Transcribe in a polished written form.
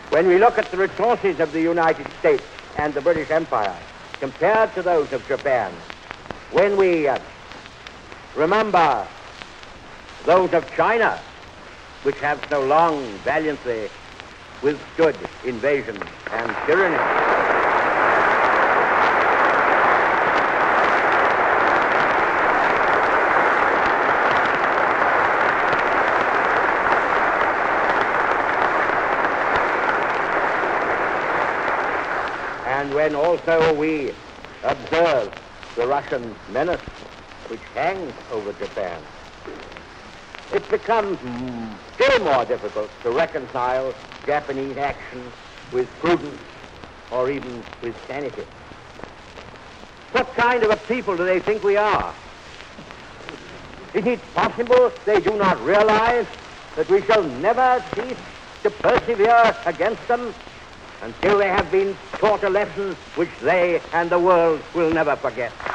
When we look at the resources of the United States and the British Empire compared to those of Japan, when we remember those of China, which have so long valiantly withstood invasion and tyranny, and when also we observe the Russian menace which hangs over Japan, it becomes still more difficult to reconcile Japanese action with prudence or even with sanity. What kind of a people do they think we are? Is it possible they do not realize that we shall never cease to persevere against them until they have been taught a lesson which they and the world will never forget?